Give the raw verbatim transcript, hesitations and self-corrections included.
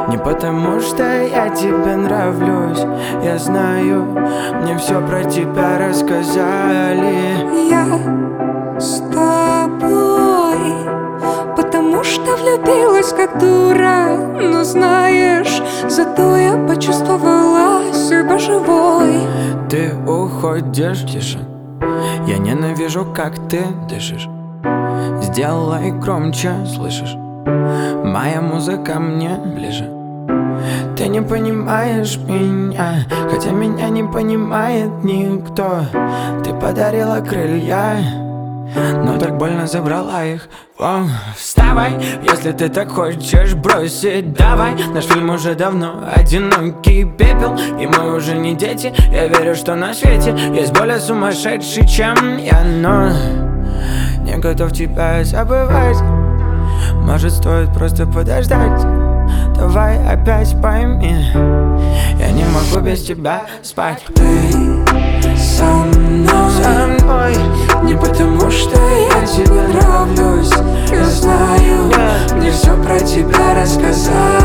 Не потому что я тебе нравлюсь, я знаю, мне все про тебя рассказали. Я с тобой, потому что влюбилась как дура. Но знаешь, зато я почувствовала себя живой. Ты уходишь, тише. Я ненавижу, как ты дышишь. Сделай громче, слышишь? Моя музыка мне ближе. Ты не понимаешь меня, хотя меня не понимает никто. Ты подарила крылья, но так больно забрала их. О, вставай, если ты так хочешь бросить, давай. Наш фильм уже давно одинокий пепел, и мы уже не дети. Я верю, что на свете есть более сумасшедший, чем я, но не готов тебя забывать. Может, стоит просто подождать. Давай опять пойми, я не могу без тебя спать. Ты со мной, Со мной не потому что я тебе нравлюсь. Я знаю, мне все про тебя рассказали.